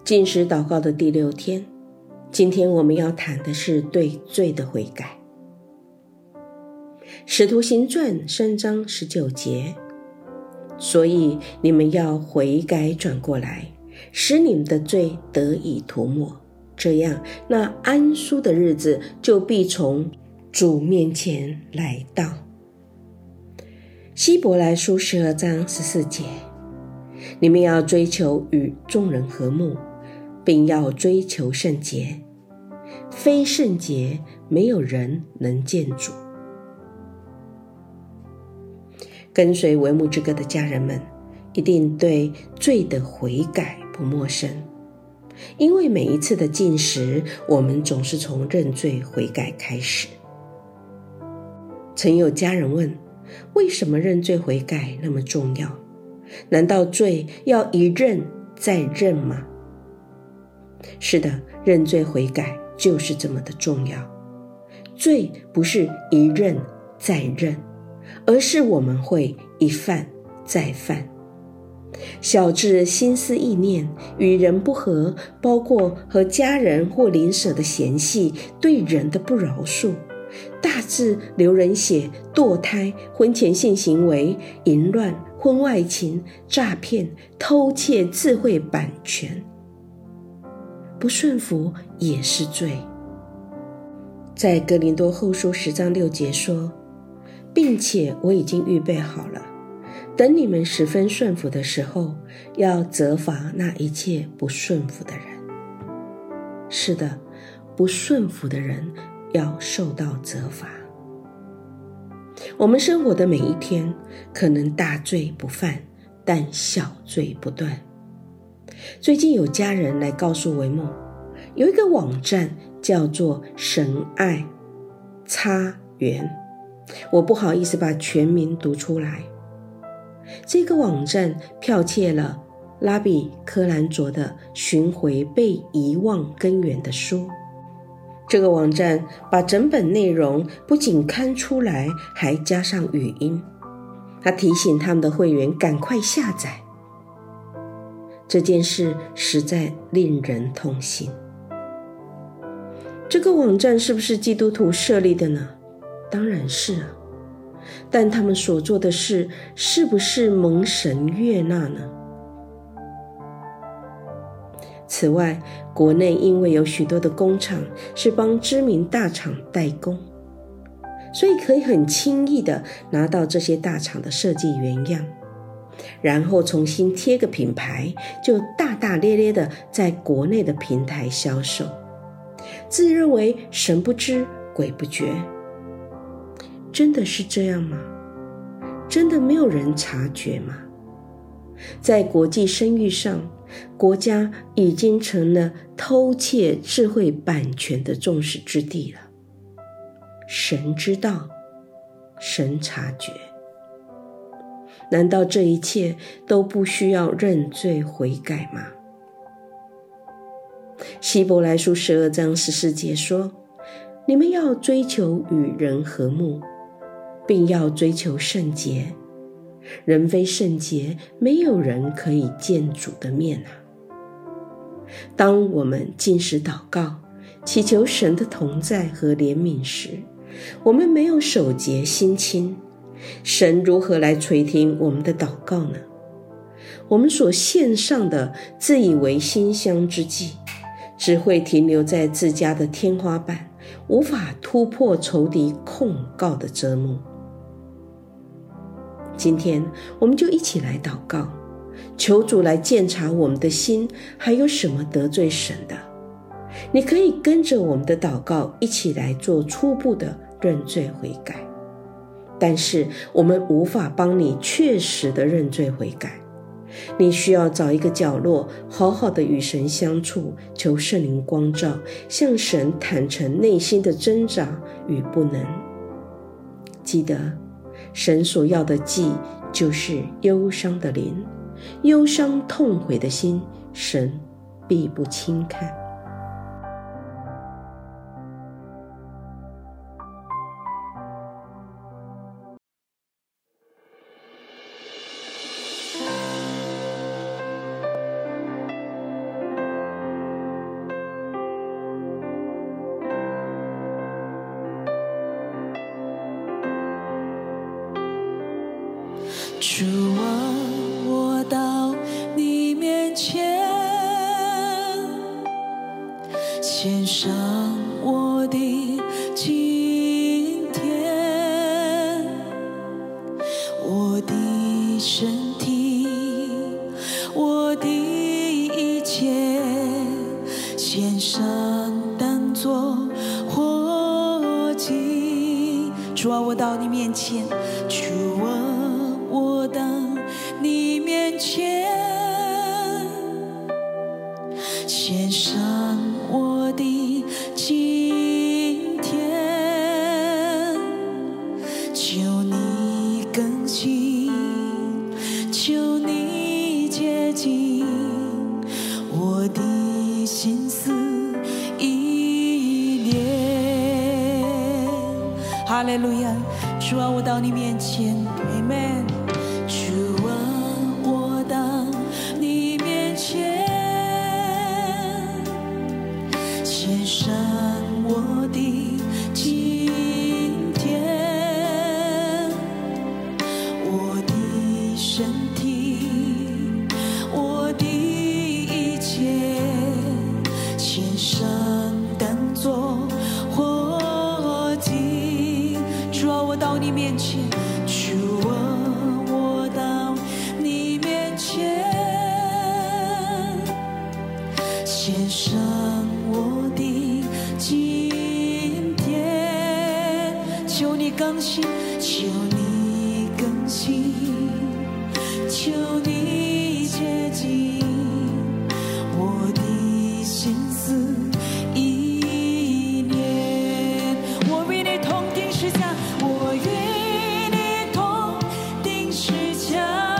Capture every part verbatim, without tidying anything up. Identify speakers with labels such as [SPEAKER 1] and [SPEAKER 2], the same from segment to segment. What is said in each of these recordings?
[SPEAKER 1] 禁食祷告的第六天，今天我们要谈的是对罪的悔改。使徒行传三章十九节，所以你们要悔改转过来，使你们的罪得以涂抹，这样那安舒的日子就必从主面前来到。希伯来书十二章十四节，你们要追求与众人和睦，并要追求圣洁，非圣洁没有人能见主。跟随为牧之歌的家人们一定对罪的悔改不陌生，因为每一次的禁食，我们总是从认罪悔改开始。曾有家人问，为什么认罪悔改那么重要？难道罪要一认再认吗？是的，认罪悔改就是这么的重要。罪不是一认再认，而是我们会一犯再犯。小至心思意念，与人不和，包括和家人或邻舍的嫌隙，对人的不饶恕，大至流人血、堕胎、婚前性行为、淫乱、婚外情、诈骗、偷窃、智慧版权，不顺服也是罪。在哥林多后书十章六节说，并且我已经预备好了，等你们十分顺服的时候，要责罚那一切不顺服的人。是的，不顺服的人要受到责罚。我们生活的每一天，可能大罪不犯，但小罪不断。最近有家人来告诉维牧，有一个网站叫做神爱擦园，我不好意思把全名读出来。这个网站剽窃了拉比柯兰卓的《寻回被遗忘根源的书》。这个网站把整本内容不仅刊出来，还加上语音，他提醒他们的会员赶快下载。这件事实在令人痛心。这个网站是不是基督徒设立的呢？当然是啊，但他们所做的事是不是蒙神悦纳呢？此外，国内因为有许多的工厂是帮知名大厂代工，所以可以很轻易的拿到这些大厂的设计原样，然后重新贴个品牌，就大大咧咧的在国内的平台销售，自认为神不知鬼不觉。真的是这样吗？真的没有人察觉吗？在国际声誉上，国家已经成了偷窃智慧版权的众矢之的了。神知道，神察觉。难道这一切都不需要认罪悔改吗？希伯来书十二章十四节说，你们要追求与人和睦，并要追求圣洁，人非圣洁，没有人可以见主的面啊。当我们禁食祷告，祈求神的同在和怜悯时，我们没有守节心清，神如何来垂听我们的祷告呢？我们所献上的自以为馨香之祭，只会停留在自家的天花板，无法突破仇敌控告的遮幕。今天我们就一起来祷告，求主来鉴察我们的心还有什么得罪神的。你可以跟着我们的祷告一起来做初步的认罪悔改，但是我们无法帮你确实的认罪悔改。你需要找一个角落，好好的与神相处，求圣灵光照，向神坦诚内心的挣扎与不能。记得神所要的祭就是忧伤的灵，忧伤痛悔的心，神必不轻看。
[SPEAKER 2] 主啊，我到你面前，献上我的今天，我的身体，我的一切，献上当作活祭。主啊，我到你面前，主啊，我到你面前，献上我的今天，求你更新，求你洁净我的心思意念。哈利路亚！主啊，我到你面前 ，Amen。主啊，我到你面前，献上我的今天，我的身体，我的一切，献上当作活祭。主啊，我到你面前，主啊，我到你面前，献上我的今天，求你更新，求你更新，求你洁净我的心思意念。我与你同定十架，我与你同定十架，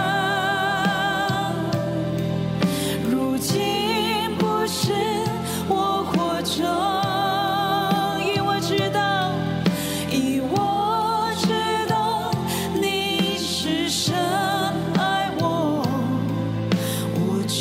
[SPEAKER 2] 如今不是我活着，因我知道，因我知道你是深爱我，我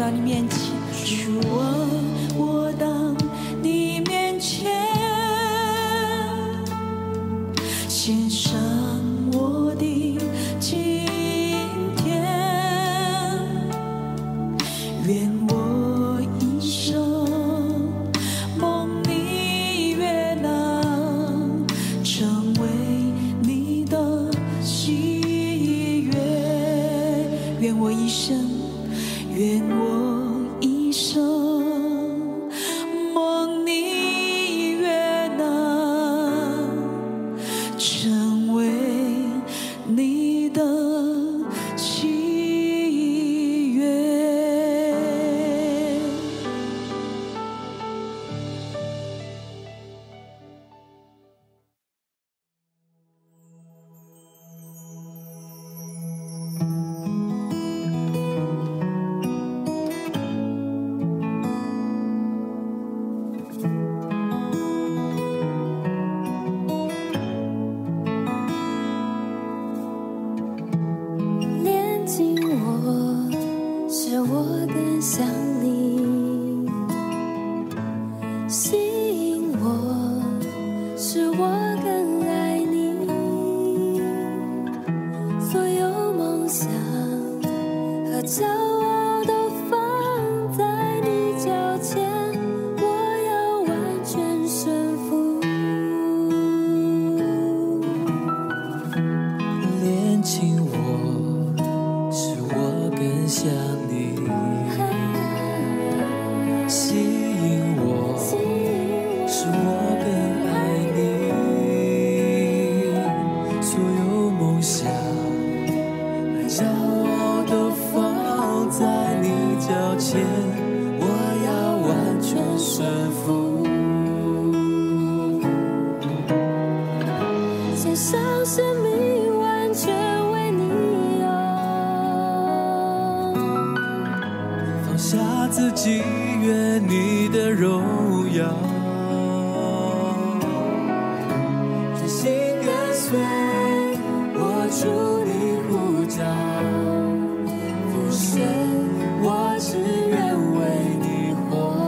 [SPEAKER 2] 到你面前，主啊，我到你面前，献上我的今天，愿我一生蒙你悦纳，成为你的喜悦。愿我一生，愿我一生蒙你悦纳，成为你的喜悦。
[SPEAKER 3] 连紧我，使我更像你；吸引我，使我更爱你。所有梦想和骄傲都放在你脚前，我要完全顺服。
[SPEAKER 4] 连紧我，使我更像你；吸引我，使我更爱你。所有梦想和骄傲都放在你脚前，我要完全顺服。
[SPEAKER 3] 献上生命，完全为你用。
[SPEAKER 4] 放下自己，愿你的荣耀，专心跟随我主你呼召，父神，我只愿为你活。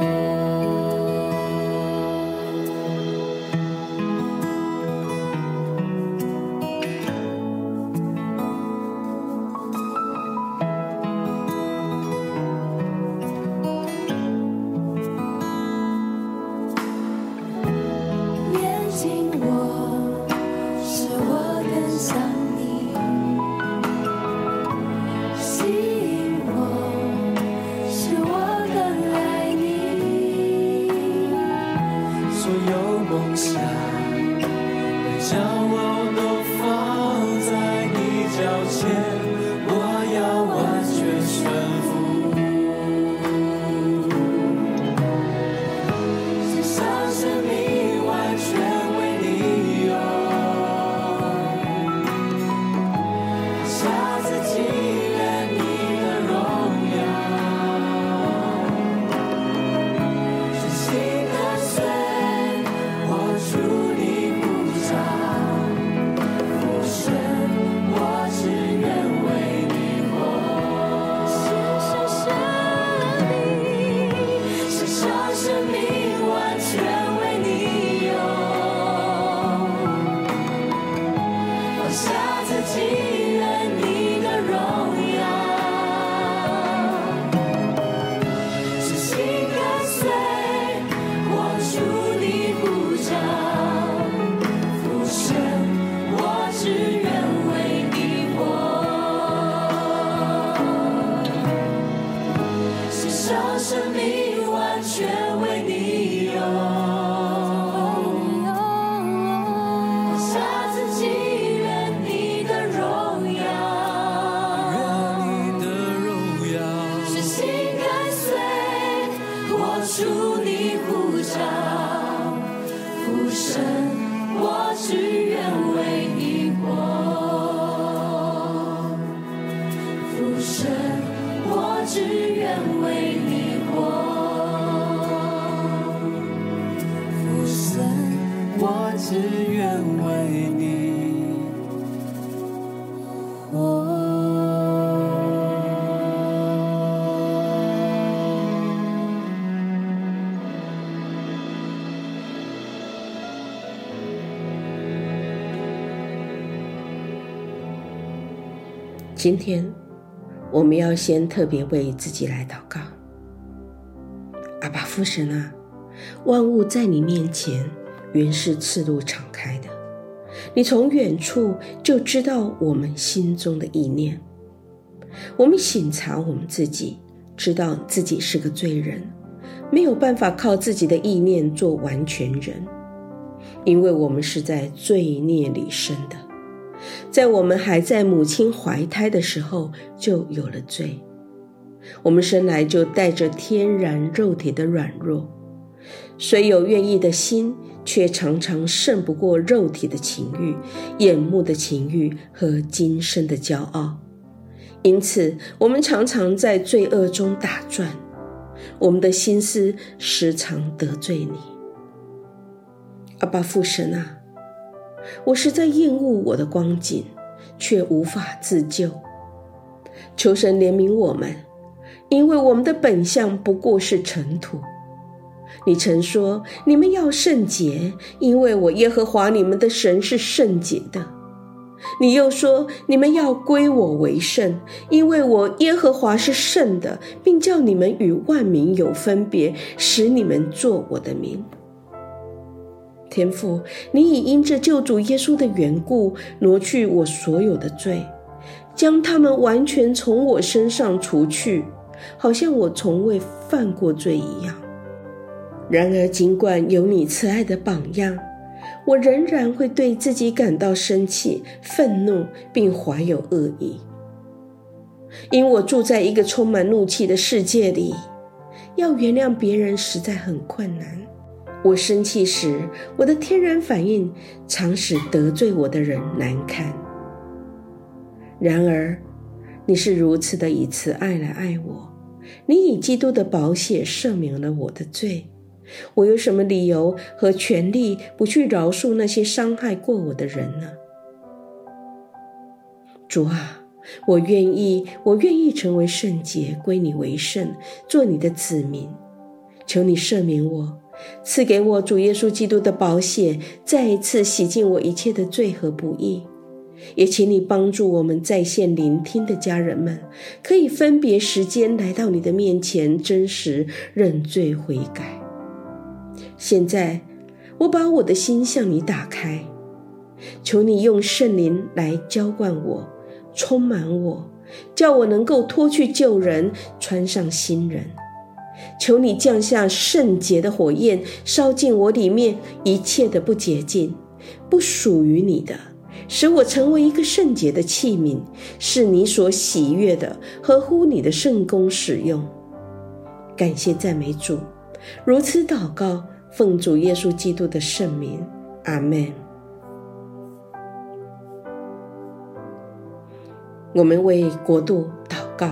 [SPEAKER 3] 连紧我，使我更像你；吸引我，使我更爱你。
[SPEAKER 4] 所有梦想和骄傲都放在你脚前，我要完全顺服。献上生命，完全为你用。放下自己，愿你的荣耀，专心跟随我主你呼召，父神，我只愿为你活。
[SPEAKER 3] 献上生命，
[SPEAKER 4] 献上生命，完全为你用。放下自己，愿你的荣耀，专心跟随我主你呼召，父神，我只愿为你活。献上生命，完全为你用。放下自己，愿你的荣耀，愿你的荣耀，专心跟随我主你呼召，父神，我只愿为你活。父神，我只愿为你活。父神，我只愿为你活。
[SPEAKER 1] 今天我们要先特别为自己来祷告。阿爸父神啊，万物在你面前原是赤露敞开的，你从远处就知道我们心中的意念。我们省察我们自己，知道自己是个罪人，没有办法靠自己的意念做完全人，因为我们是在罪孽里生的，在我们还在母亲怀胎的时候就有了罪。我们生来就带着天然肉体的软弱，虽有愿意的心，却常常胜不过肉体的情欲、眼目的情欲和今生的骄傲。因此我们常常在罪恶中打转，我们的心思时常得罪你。阿爸父神啊，我实在厌恶我的光景，却无法自救。求神怜悯我们，因为我们的本相不过是尘土。你曾说，你们要圣洁，因为我耶和华你们的神是圣洁的。你又说，你们要归我为圣，因为我耶和华是圣的，并叫你们与万民有分别，使你们作我的民。天父，你已因着救主耶稣的缘故，挪去我所有的罪，将他们完全从我身上除去，好像我从未犯过罪一样。然而尽管有你慈爱的榜样，我仍然会对自己感到生气、愤怒，并怀有恶意。因我住在一个充满怒气的世界里，要原谅别人实在很困难。我生气时，我的天然反应常使得罪我的人难堪。然而你是如此的以慈爱来爱我，你以基督的宝血赦免了我的罪，我有什么理由和权利不去饶恕那些伤害过我的人呢？主啊，我愿意，我愿意成为圣洁，归你为圣，做你的子民。求你赦免我，赐给我主耶稣基督的宝血，再一次洗净我一切的罪和不义。也请你帮助我们在线聆听的家人们，可以分别时间来到你的面前，真实认罪悔改。现在我把我的心向你打开，求你用圣灵来浇灌我，充满我，叫我能够脱去旧人，穿上新人。求你降下圣洁的火焰，烧尽我里面一切的不洁净，不属于你的，使我成为一个圣洁的器皿，是你所喜悦的，合乎你的圣工使用。感谢赞美主，如此祷告，奉主耶稣基督的圣名，阿们。我们为国度祷告。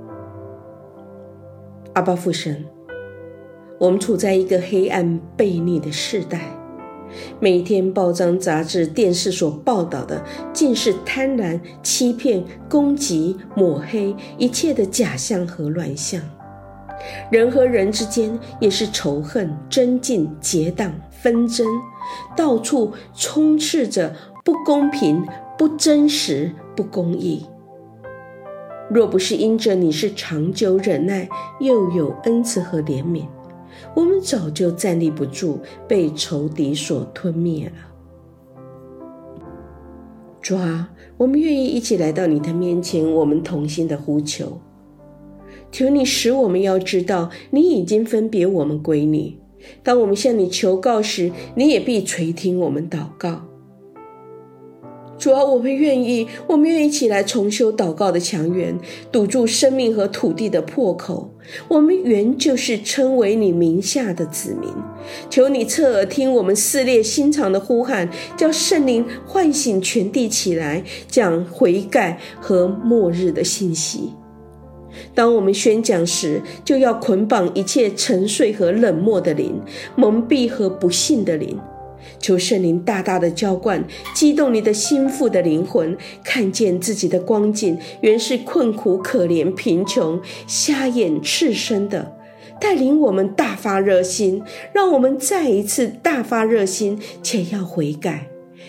[SPEAKER 1] 阿爸父神，我们处在一个黑暗悖逆的世代，每天报章杂志电视所报道的尽是贪婪、欺骗、攻击、抹黑，一切的假象和乱象。人和人之间也是仇恨、争竞、结党、纷争，到处充斥着不公平、不真实、不公义。若不是因着你是长久忍耐，又有恩慈和怜悯，我们早就站立不住，被仇敌所吞灭了。主啊，我们愿意一起来到你的面前，我们同心的呼求，求你使我们要知道，你已经分别我们归你。当我们向你求告时，你也必垂听我们祷告。主啊，我们愿意，我们愿意起来重修祷告的墙垣，堵住生命和土地的破口。我们原就是称为你名下的子民，求你侧耳听我们撕裂心肠的呼喊，叫圣灵唤醒全地起来，讲悔改和末日的信息。当我们宣讲时，就要捆绑一切沉睡和冷漠的灵，蒙蔽和不信的灵。求圣灵大大的浇灌，激动你的心腹的灵魂，看见自己的光景原是困苦可怜贫穷瞎眼赤身的，带领我们大发热心，让我们再一次大发热心，且要悔改，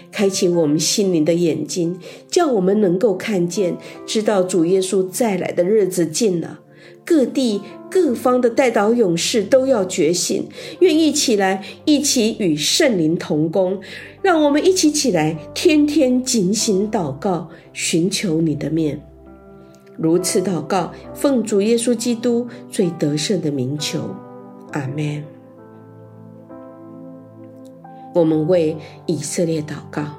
[SPEAKER 1] 开启我们心灵的眼睛，叫我们能够看见，知道主耶稣再来的日子近了。各地各方的代祷勇士都要觉醒，愿意起来，一起与圣灵同工。让我们一起起来，天天警醒祷告，寻求你的面。如此祷告，奉主耶稣基督最得胜的名求，阿们。我们为以色列祷告。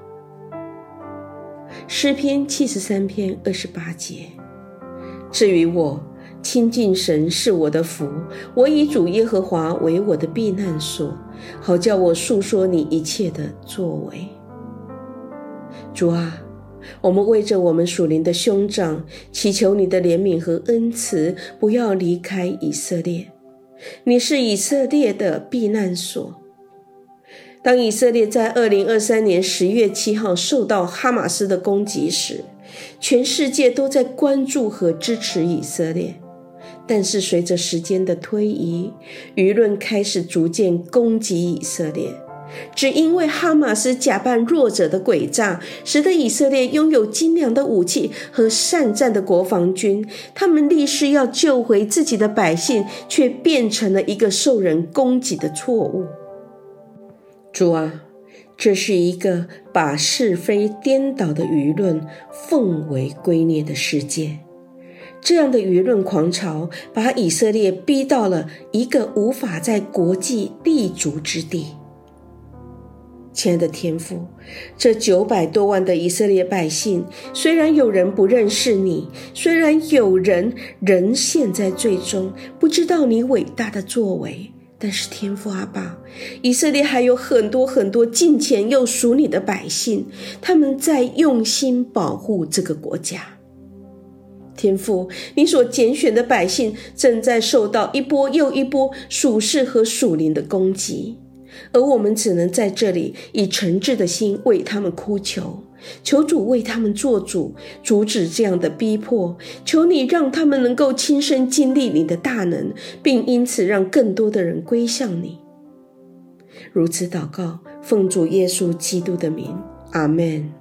[SPEAKER 1] 诗篇七十三篇二十八节，至于我，亲近神是我的福，我以主耶和华为我的避难所，好叫我述说你一切的作为。主啊，我们为着我们属灵的兄长，祈求你的怜悯和恩慈，不要离开以色列。你是以色列的避难所。当以色列在二零二三年十月七号受到哈马斯的攻击时，全世界都在关注和支持以色列。但是随着时间的推移，舆论开始逐渐攻击以色列，只因为哈马斯假扮弱者的诡诈，使得以色列拥有精良的武器和善战的国防军，他们立誓要救回自己的百姓，却变成了一个受人攻击的错误。主啊，这是一个把是非颠倒的舆论奉为圭臬的世界。这样的舆论狂潮把以色列逼到了一个无法在国际立足之地。亲爱的天父，这九百多万的以色列百姓，虽然有人不认识你，虽然有人仍陷在罪中，不知道你伟大的作为，但是天父阿爸，以色列还有很多很多敬虔又属你的百姓，他们在用心保护这个国家。天父，你所拣选的百姓正在受到一波又一波属世和属灵的攻击，而我们只能在这里以诚挚的心为他们哭求，求主为他们做主，阻止这样的逼迫，求你让他们能够亲身经历你的大能，并因此让更多的人归向你。如此祷告，奉主耶稣基督的名，阿们。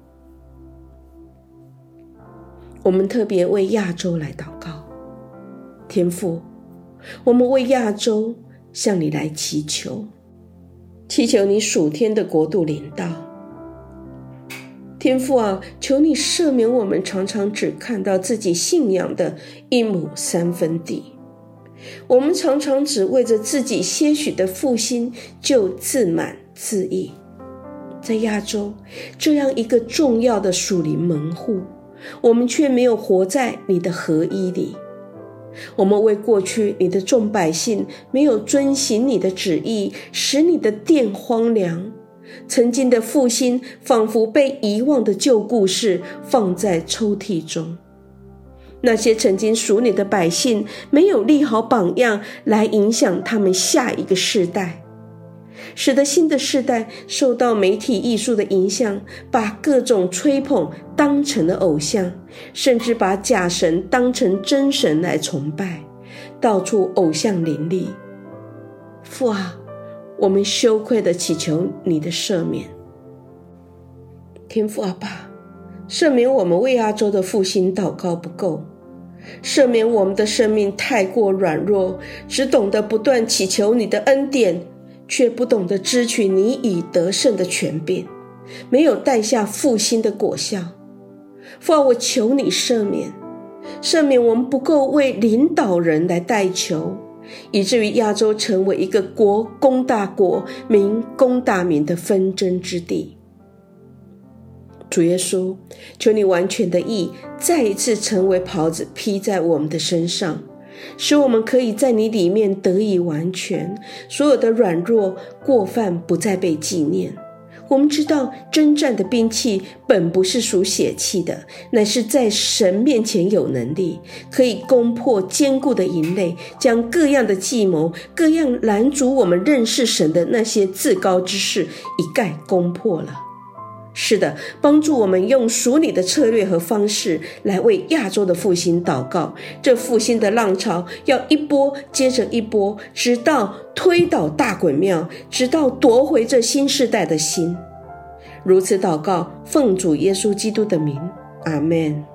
[SPEAKER 1] 我们特别为亚洲来祷告。天父，我们为亚洲向你来祈求，祈求你属天的国度临到。天父啊，求你赦免我们常常只看到自己信仰的一亩三分地，我们常常只为着自己些许的复兴就自满自义。在亚洲这样一个重要的属灵门户，我们却没有活在你的合一里。我们为过去你的众百姓没有遵行你的旨意，使你的殿荒凉，曾经的复兴仿佛被遗忘的旧故事放在抽屉中。那些曾经属你的百姓没有立好榜样来影响他们下一个世代，使得新的世代受到媒体艺术的影响，把各种吹捧当成了偶像，甚至把假神当成真神来崇拜，到处偶像林立。父啊，我们羞愧地祈求你的赦免。天父阿爸，赦免我们为亚洲的复兴祷告不够，赦免我们的生命太过软弱，只懂得不断祈求你的恩典，却不懂得支取你已得胜的权柄，没有带下复兴的果效。父啊，我求你赦免，赦免我们不够为领导人来代求，以至于亚洲成为一个国攻大国、民攻大民的纷争之地。主耶稣，求你完全的义再一次成为袍子披在我们的身上，使我们可以在你里面得以完全，所有的软弱过犯不再被纪念。我们知道征战的兵器本不是属血气的，乃是在神面前有能力，可以攻破坚固的营垒，将各样的计谋、各样拦阻我们认识神的那些自高之事一概攻破了。是的，帮助我们用属你的策略和方式来为亚洲的复兴祷告。这复兴的浪潮要一波接着一波，直到推倒大滚庙，直到夺回这新世代的心。 如此祷告，奉主耶稣基督的名，阿们。